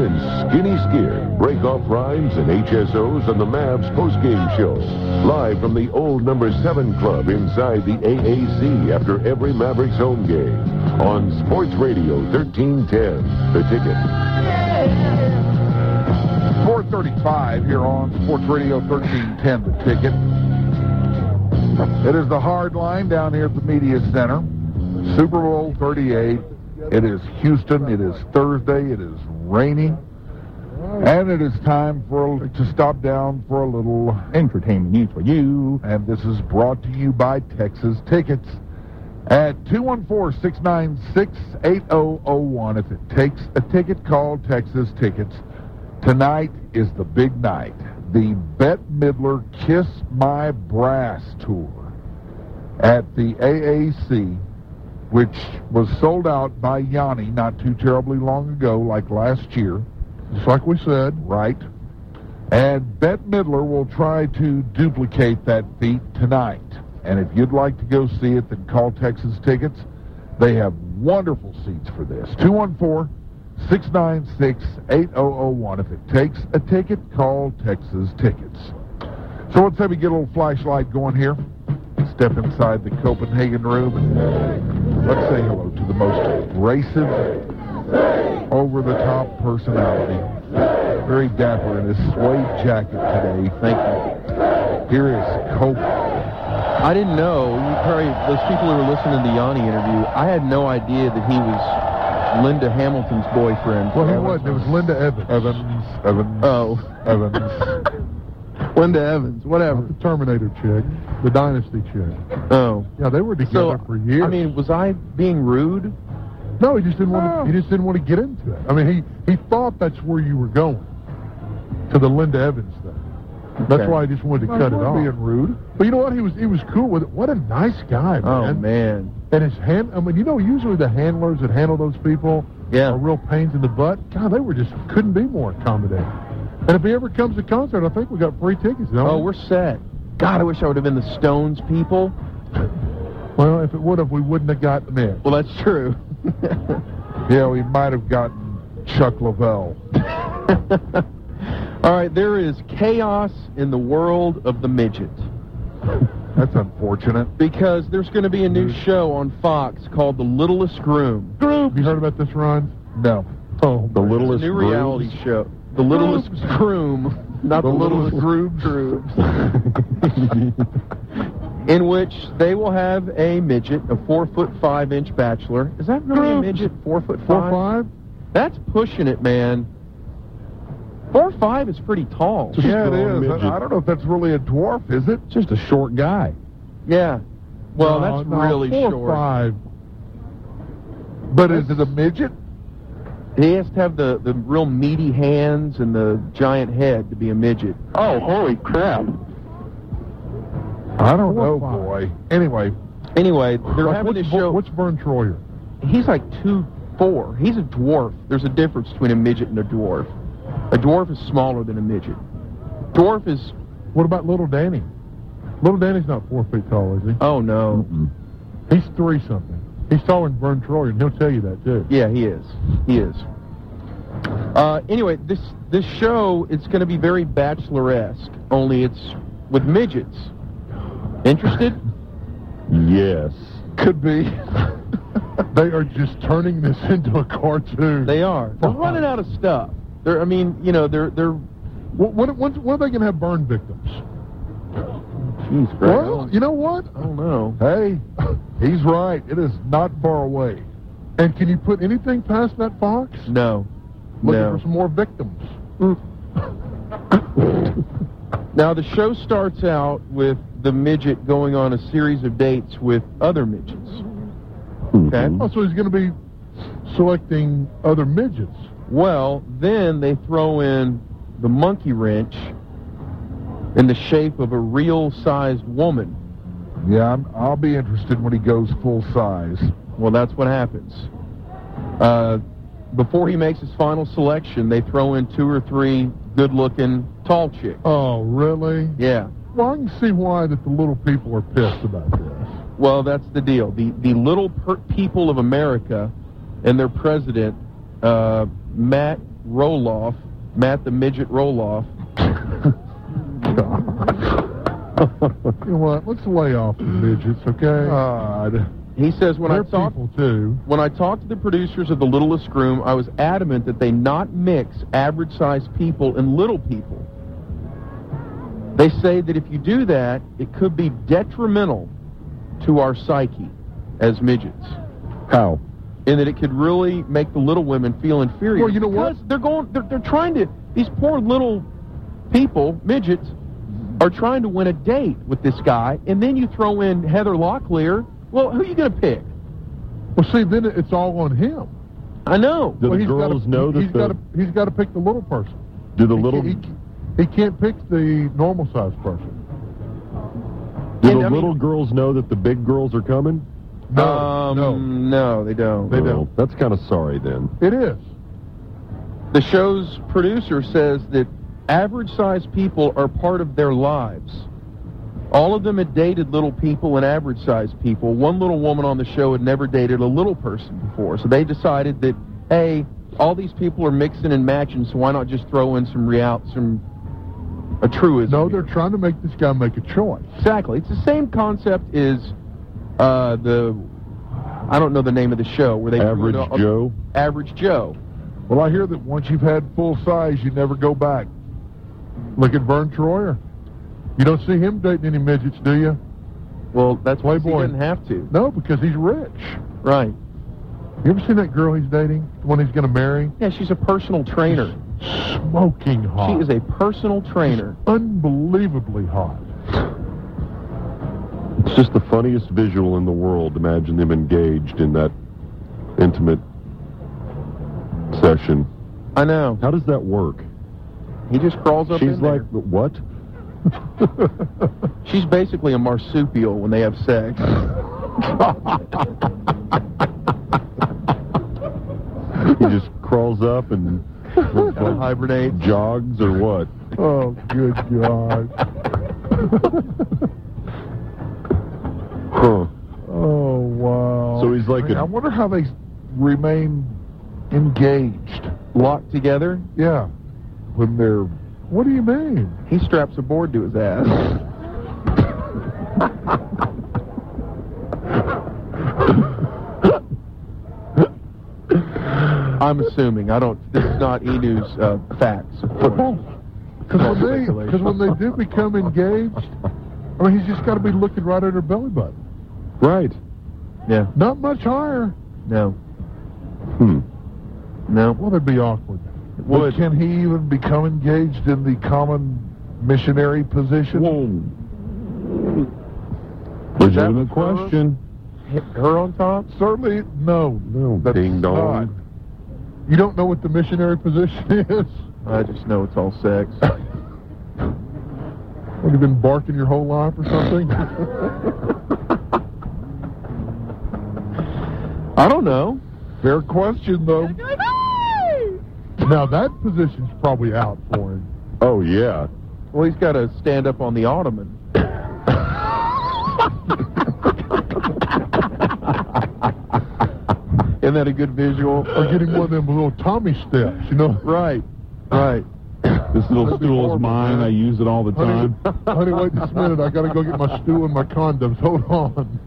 and Skinny Skin break off rhymes and HSOs on the Mavs postgame show. Live from the old number 7 club inside the AAC after every Mavericks home game. On Sports Radio 1310, The Ticket. 4:35 here on Sports Radio 1310, The Ticket. It is the hard line down here at the Media Center. Super Bowl 38. It is Houston. It is Thursday. It is rainy. And it is time to stop down for a little entertainment news for you. And this is brought to you by Texas Tickets at 214-696-8001. If it takes a ticket, call Texas Tickets. Tonight is the big night. The Bette Midler Kiss My Brass Tour at the AAC, which was sold out by Yanni not too terribly long ago, like last year. Just like we said. Right. And Bette Midler will try to duplicate that feat tonight. And if you'd like to go see it, then call Texas Tickets. They have wonderful seats for this. 214-696-8001. If it takes a ticket, call Texas Tickets. So let's have we get a little flashlight going here. Step inside the Copenhagen room and let's say hello to the most abrasive, over-the-top personality. Very dapper in his suede jacket today. Thank you. Here is Cope. I didn't know. Those people who were listening to the Yanni interview, I had no idea that he was Linda Hamilton's boyfriend. Well, he wasn't. It was Linda Evans. Evans. Oh. Evans. Linda Evans, whatever. The Terminator chick, the Dynasty chick. Oh. Yeah, they were together for years. I mean, was I being rude? No, he just didn't want to. He just didn't want to get into it. I mean, he thought that's where you were going, to the Linda Evans thing. That's why I just wanted to cut it off. Being rude. But you know what? He was cool with it. What a nice guy, man. Oh man. And his usually the handlers that handle those people are real pains in the butt. God, they couldn't be more accommodating. And if he ever comes to concert, I think we got free tickets. Oh, we're set. God, I wish I would have been the Stones people. Well, if it would have, we wouldn't have gotten it. Well, that's true. Yeah, we might have gotten Chuck Lavelle. All right, there is chaos in the world of the midget. That's unfortunate. Because there's going to be a new show on Fox called The Littlest Groom. Have you heard about this, Ron? No. Oh, The Littlest New Grooms? reality show. The Littlest Groom. Not the Littlest Grooms. In which they will have a midget, a 4'5" bachelor. Is that really a midget? 4'5"? 4'5"? That's pushing it, man. 4'5" is pretty tall. Yeah, it is. I don't know if that's really a dwarf, is it? Just a short guy. Yeah. Well, that's really 4'5". But is it a midget? He has to have the real meaty hands and the giant head to be a midget. Oh, holy crap. I don't know, boy. Anyway, they're having a show. What's Vern Troyer? He's like 2'4". He's a dwarf. There's a difference between a midget and a dwarf. A dwarf is smaller than a midget. Dwarf is... What about Little Danny? Little Danny's not 4 feet tall, is he? Oh, no. He's 3-something. He's taller than Vern Troyer, and he'll tell you that, too. Yeah, he is. He is. Anyway, this show, it's going to be very Bachelor-esque, only it's with midgets. Interested? Yes. could be. They are just turning this into a cartoon. They are. They're running out of stuff. They're When are they going to have burn victims? Jeez, Greg. Well, you know what? I don't know. Hey, he's right. It is not far away. And can you put anything past that Fox? No. Looking for some more victims. Now, the show starts out with the midget going on a series of dates with other midgets. Okay? Oh, so he's going to be selecting other midgets. Well, then they throw in the monkey wrench in the shape of a real-sized woman. Yeah, I'll be interested when he goes full size. Well, that's what happens. Before he makes his final selection, they throw in 2 or 3 good-looking tall chicks. Oh, really? Yeah. Well, I can see why that the little people are pissed about this. Well, that's the deal. The little people of America and their president Matt Roloff, Matt the Midget Roloff. You know what? Let's lay off the midgets, okay? God. He says, when I talked to the producers of The Littlest Groom, I was adamant that they not mix average-sized people and little people. They say that if you do that, it could be detrimental to our psyche as midgets. How? And that it could really make the little women feel inferior. Well, you know what? They're trying to, these poor little people, midgets, are trying to win a date with this guy, and then you throw in Heather Locklear. Well, who are you going to pick? Well, see, then it's all on him. I know. Do the girls know that he's got to pick the little person. Do the little... He can't pick the normal-sized person. Do the little girls know that the big girls are coming? No, they don't. They don't. That's kind of sorry, then. It is. The show's producer says that average-sized people are part of their lives. All of them had dated little people and average-sized people. One little woman on the show had never dated a little person before. So they decided that, hey, all these people are mixing and matching, so why not just throw in a truism? No, they're trying to make this guy make a choice. Exactly. It's the same concept as I don't know the name of the show, where they Average Joe? Average Joe. Well, I hear that once you've had full size, you never go back. Look at Vern Troyer. You don't see him dating any midgets, do you? Well, that's why he Playboy. didn't have to. No, because he's rich. Right. You ever seen that girl he's dating? The one he's going to marry? Yeah, she's a personal trainer. Smoking hot. She is a personal trainer. Unbelievably hot. It's just the funniest visual in the world. Imagine them engaged in that intimate session. I know. How does that work? He just crawls up She's in there. like, what? She's basically a marsupial when they have sex. He just crawls up and hibernates, jogs, or what? Oh, good God. Huh. Oh, wow. So he's like I wonder how they remain engaged. Locked together? Yeah. When they're... What do you mean? He straps a board to his ass. I'm assuming. This is not E-News facts. Because when they do become engaged, I mean, he's just got to be looking right at her belly button. Right. Yeah. Not much higher. No. No. Well, that'd be awkward. But can he even become engaged in the common missionary position? Whoa. Legitimate question. Her on top? Certainly, no. That's Ding dong. not. You don't know what the missionary position is? I just know it's all sex. What, you been barking your whole life or something? I don't know. Fair question, though. Now, that position's probably out for him. Oh, yeah. Well, he's got to stand up on the ottoman. Isn't that a good visual? Or getting one of them little Tommy steps, you know? Right. Right. This little stool is mine. I use it all the time. Honey, wait just a minute. I got to go get my stool and my condoms. Hold on.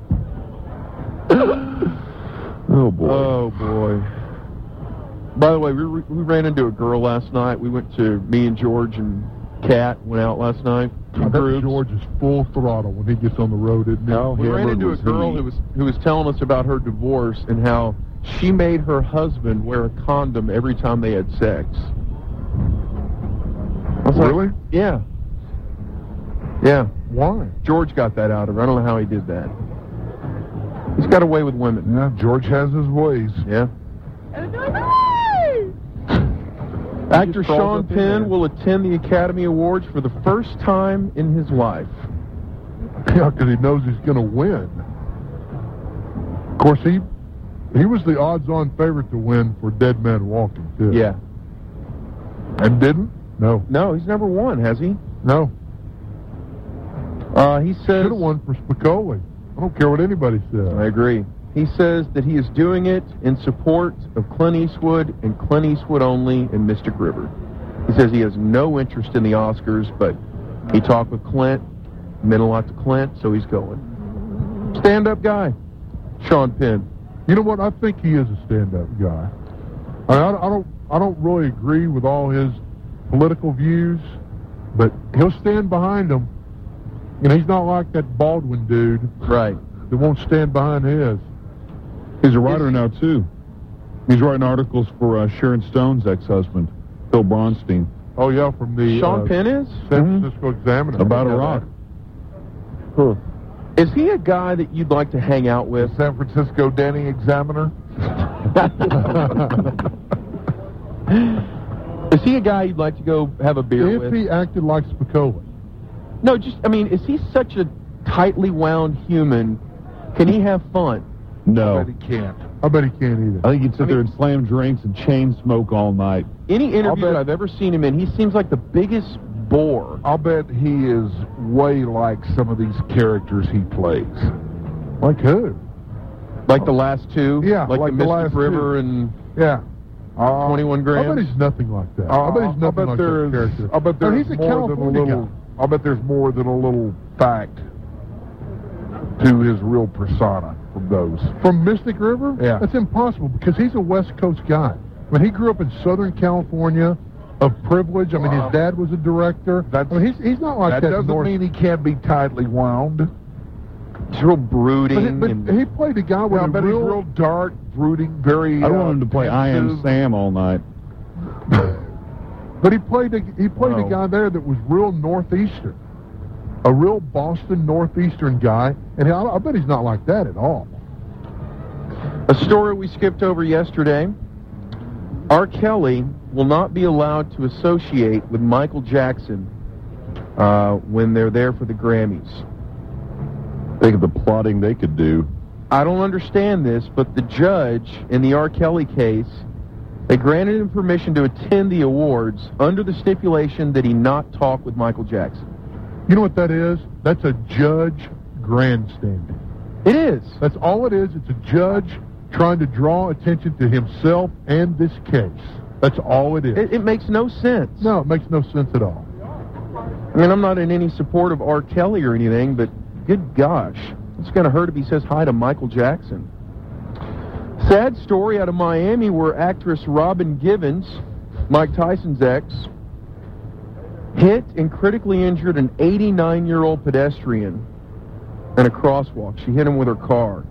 Oh, boy. Oh, boy. By the way, we ran into a girl last night. We went to, me and George and Kat went out last night. I bet George is full throttle when he gets on the road, isn't he? No, we ran into a girl who was telling us about her divorce and how she made her husband wear a condom every time they had sex. Really? Yeah. Yeah. Why? George got that out of her. I don't know how he did that. He's got away with women. Yeah, George has his ways. Yeah. Actor Sean Penn will attend the Academy Awards for the first time in his life. Yeah, because he knows he's going to win. Of course, he was the odds-on favorite to win for Dead Man Walking, too. Yeah. And didn't? No. No, he's never won, has he? No. He says... Should have won for Spicoli. I don't care what anybody says. I agree. He says that he is doing it in support of Clint Eastwood and Clint Eastwood only and Mystic River. He says he has no interest in the Oscars, but he talked with Clint, meant a lot to Clint, so he's going. Stand-up guy, Sean Penn. You know what? I think he is a stand-up guy. I don't really agree with all his political views, but he'll stand behind them. You know, he's not like that Baldwin dude. Right. That won't stand behind his. He's a writer now, too. He's writing articles for Sharon Stone's ex-husband, Phil Bronstein. Oh, yeah, from the... Sean Penn is? San Francisco Examiner. About Iraq. Huh. Is he a guy that you'd like to hang out with? San Francisco Danny Examiner? Is he a guy you'd like to go have a beer with? If he acted like Spicoli. No, is he such a tightly wound human? Can he have fun? No. I bet he can't. I bet he can't either. I think he'd sit there and slam drinks and chain smoke all night. Any interview that I've ever seen him in, he seems like the biggest bore. I'll bet he is way like some of these characters he plays. Like who? Like the last two? Yeah, like the Mystic River and 21 grams? I bet he's nothing like that. I bet he's nothing like that character. I bet there's he's a more than a California little... guy. I bet there's more than a little fact to his real persona from those. From Mystic River? Yeah. That's impossible because he's a West Coast guy. I mean, he grew up in Southern California of privilege. I mean, his dad was a director. He's not like that. That doesn't mean he can't be tightly wound. He's real brooding. But he played a guy with he's real dark, brooding, very... I don't want him to play I Am Sam all night. But he played a guy there that was real Northeastern. A real Boston Northeastern guy. And I bet he's not like that at all. A story we skipped over yesterday. R. Kelly will not be allowed to associate with Michael Jackson when they're there for the Grammys. Think of the plotting they could do. I don't understand this, but the judge in the R. Kelly case, they granted him permission to attend the awards under the stipulation that he not talk with Michael Jackson. You know what that is? That's a judge grandstanding. It is. That's all it is. It's a judge trying to draw attention to himself and this case. That's all it is. It makes no sense. No, it makes no sense at all. I mean, I'm not in any support of R. Kelly or anything, but good gosh, it's going to hurt if he says hi to Michael Jackson. Sad story out of Miami where actress Robin Givens, Mike Tyson's ex, hit and critically injured an 89-year-old pedestrian in a crosswalk. She hit him with her car.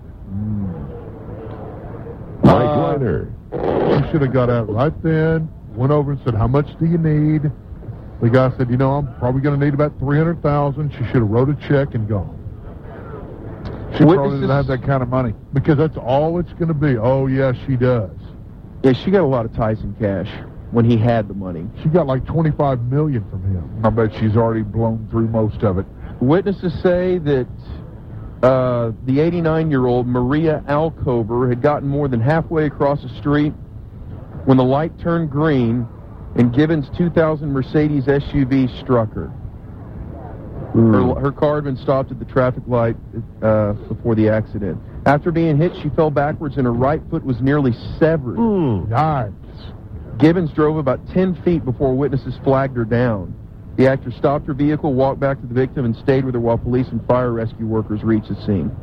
Mike Leiner. She should have got out right then, went over and said, how much do you need? The guy said, I'm probably going to need about $300,000. She should have wrote a check and gone. She probably doesn't have that kind of money. Because that's all it's going to be. Oh, yeah, she does. Yeah, she got a lot of Tyson cash when he had the money. She got like $25 million from him. I bet she's already blown through most of it. Witnesses say that the 89-year-old Maria Alcover had gotten more than halfway across the street when the light turned green and Gibbons' 2000 Mercedes SUV struck her. Her car had been stopped at the traffic light before the accident. After being hit, she fell backwards and her right foot was nearly severed. Nice. Gibbons drove about 10 feet before witnesses flagged her down. The actor stopped her vehicle, walked back to the victim, and stayed with her while police and fire rescue workers reached the scene.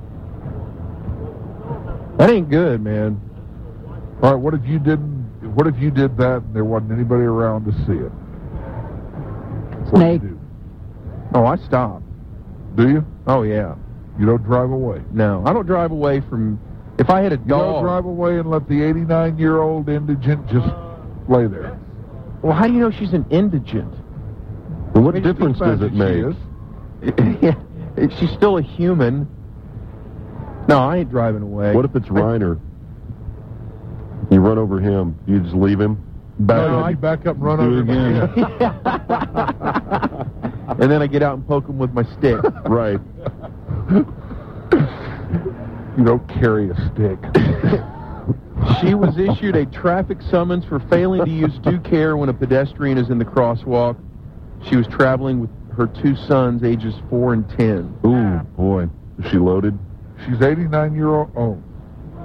That ain't good, man. All right, what if you did that and there wasn't anybody around to see it? What do you do? Oh, I stop. Do you? Oh, yeah. You don't drive away? No, I don't drive away from... If I had a dog... You don't drive away and let the 89-year-old indigent just lay there? Well, how do you know she's an indigent? Well, what difference does it make? She's still a human. No, I ain't driving away. What if it's Reiner? You run over him. You just leave him? Back up and run over again. And then I get out and poke him with my stick. Right. You don't carry a stick. She was issued a traffic summons for failing to use due care when a pedestrian is in the crosswalk. She was traveling with her two sons, ages 4 and 10. Ooh, boy. Is she loaded? She's 89 years old.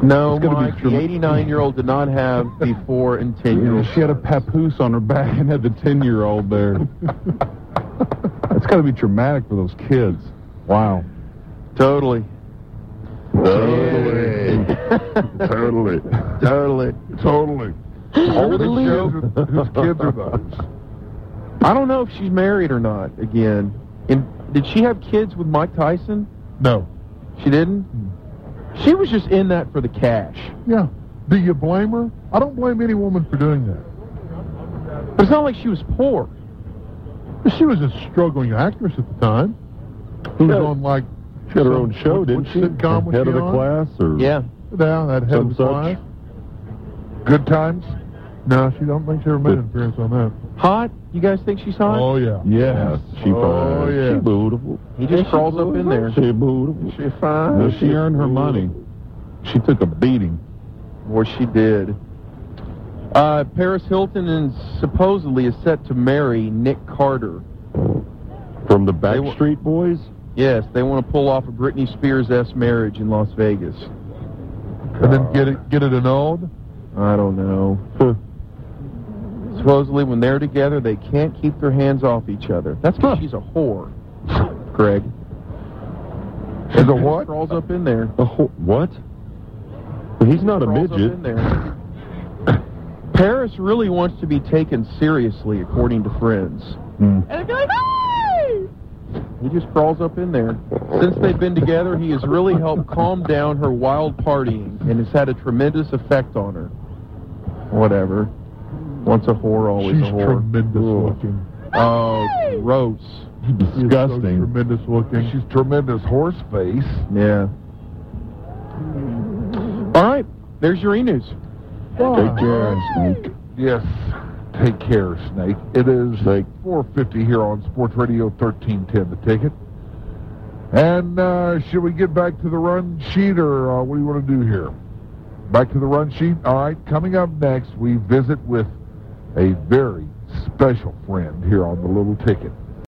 No, It's gonna be Mike, the 89-year-old did not have the 4 and 10-year-old. She had a papoose on her back and had the 10-year-old there. It's got to be traumatic for those kids. Wow. Totally. Totally. Totally. Whose kids are those? I don't know if she's married or not, again. And did she have kids with Mike Tyson? No. She didn't? She was just in that for the cash. Yeah. Do you blame her? I don't blame any woman for doing that. But it's not like she was poor. She was a struggling actress at the time. Who was on, like... She had her own show, didn't she? Sitcom was Head she of the on? class? Or Yeah. Yeah, that head of the Some class. such. Good Times? No, she don't think she ever made an appearance on that. Hot? You guys think she's hot? Oh, yeah. Yes, she Oh, fine. yeah. She beautiful. He just crawls up in there. She beautiful. She fine? No, she earned her money. She took a beating. Boy, she did. Paris Hilton supposedly is set to marry Nick Carter. From the Backstreet Boys? Yes, they want to pull off a Britney Spears-esque marriage in Las Vegas. And then get it annulled? I don't know. Supposedly, when they're together, they can't keep their hands off each other. That's because she's a whore, Greg. She's a what? Crawls up in there. What? He's not a Crawls up midget. in there. Paris really wants to be taken seriously, according to friends. And they'd be like, hey! He just crawls up in there. Since they've been together, he has really helped calm down her wild partying and has had a tremendous effect on her. Whatever. Once a whore, always She's a whore. tremendous looking. Oh, gross. She's so Disgusting. tremendous looking. She's tremendous horse face. Yeah. All right. There's your e-news. Take care, Snake. Yes. Take care, Snake. It is 4:50 here on Sports Radio 1310, The Ticket. And should we get back to the run sheet, or what do you want to do here? Back to the run sheet? All right. Coming up next, we visit with a very special friend here on The Little Ticket.